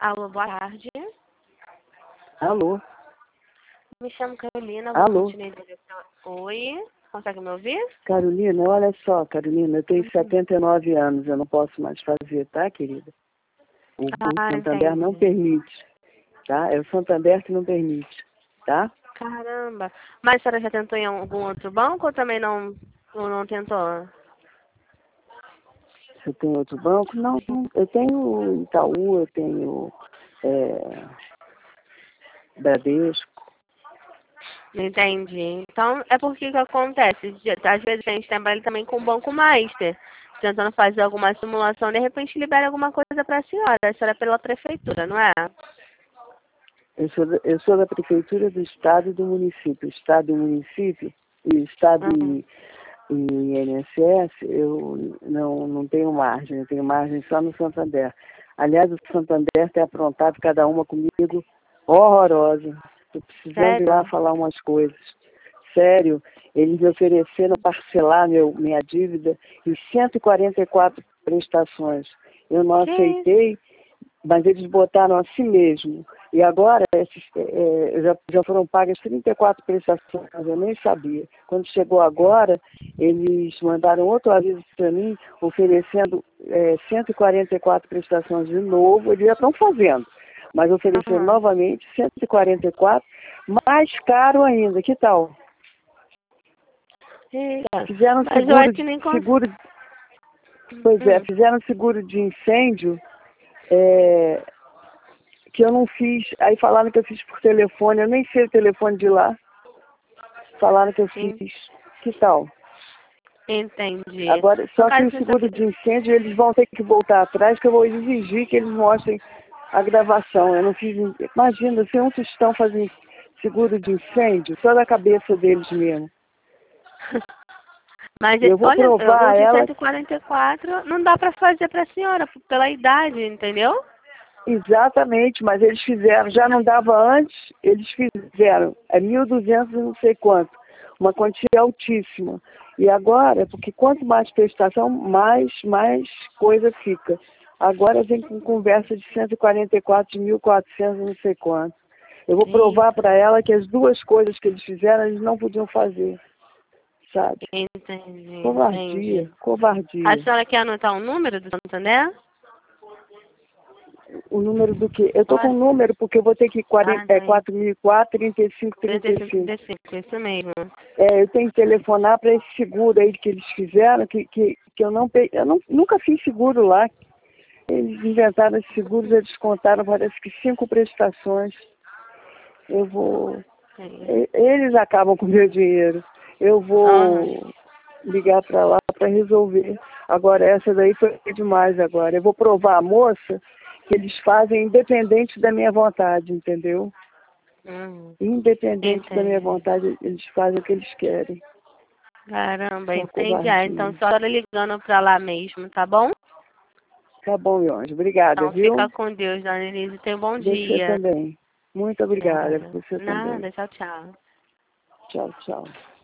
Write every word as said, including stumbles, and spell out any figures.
Alô, boa tarde. Alô? Me chamo Carolina. Alô? Oi, consegue me ouvir? Carolina, olha só, Carolina, eu tenho Uhum. setenta e nove anos, eu não posso mais fazer, tá, querida? O, o Ah, Santander não entendi. permite, tá? É o Santander que não permite, tá? Caramba. Mas a senhora já tentou em algum outro banco ou também não, ou não tentou? Você tem outro banco? Não, não, eu tenho Itaú, eu tenho é, Bradesco. Entendi. Então, é porque que acontece? De- Às vezes a gente trabalha também com o Banco Master, tentando fazer alguma simulação, de repente libera alguma coisa para a senhora. A senhora é pela prefeitura, não é? Eu sou, da, eu sou da prefeitura do estado e do município. Estado e município, e estado Uhum. e, e I N S S, eu não, não tenho margem, eu tenho margem só no Santander. Aliás, o Santander tem aprontado cada uma comigo horrorosa. Estou precisando ir lá Sério? falar umas coisas. Sério, eles me ofereceram parcelar meu, minha dívida em cento e quarenta e quatro prestações. Eu não Que isso? aceitei, mas eles botaram assim mesmo. E agora esses, é, já, já foram pagas trinta e quatro prestações, eu nem sabia. Quando chegou agora, eles mandaram outro aviso para mim, oferecendo é, cento e quarenta e quatro prestações de novo, eles já estão fazendo, mas ofereceram Uhum. novamente cento e quarenta e quatro, mais caro ainda, que tal? Eita. Fizeram Mas eu seguro, acho que de- nem cons... seguro, pois é, Hum. fizeram seguro de incêndio, é, que eu não fiz, aí falaram que eu fiz por telefone, eu nem sei o telefone de lá, falaram que eu fiz, En- que tal? Entendi. Agora, No só que caso, o você seguro sabe... de incêndio, eles vão ter que voltar atrás, que eu vou exigir que eles mostrem a gravação. Eu não fiz, imagina, se um tostão fazer seguro de incêndio, só da cabeça deles mesmo. Mas, E eu vou olha, provar o a de ela cento e quarenta e quatro não dá pra fazer pra senhora, pela idade, entendeu? exatamente, mas eles fizeram, já não dava antes, eles fizeram, é mil e duzentos e não sei quanto, uma quantia altíssima. E agora, porque quanto mais prestação, mais, mais coisa fica. Agora vem com conversa de cento e quarenta e quatro, de mil e quatrocentos, não sei quanto. Eu vou provar Eita, para ela que as duas coisas que eles fizeram, eles não podiam fazer, sabe? entendi, Covardia, entendi. A covardia. senhora quer anotar o número do Santander? O número do quê? Eu tô com Olha, o número porque eu vou ter que ah, é, tem. quatro mil e quatro, trinta e cinco, trinta trinta e e cinco, cinco. trinta e cinco, isso mesmo. É, eu tenho que telefonar para esse seguro aí que eles fizeram, que, que, que eu não pe- eu não, nunca fiz seguro lá. Eles inventaram esse seguro, já descontaram, parece que cinco prestações. Eu vou. Sim. e- Eles acabam com o meu dinheiro. Eu Aham. vou ligar para lá para resolver. Agora, essa daí foi demais agora. Eu vou provar a moça que eles fazem independente da minha vontade, entendeu? Uhum. Independente da minha Entendi. vontade, eles fazem o que eles querem. Caramba, Uma entendi. Ah, então covardia. só ela ligando pra lá mesmo, tá bom? Tá bom, meu anjo. Obrigada, Então fica viu? com Deus, dona Elise. Tenha um bom Você dia. também. Muito obrigada. Obrigada. Você também. Nada, tchau, tchau. Tchau, tchau.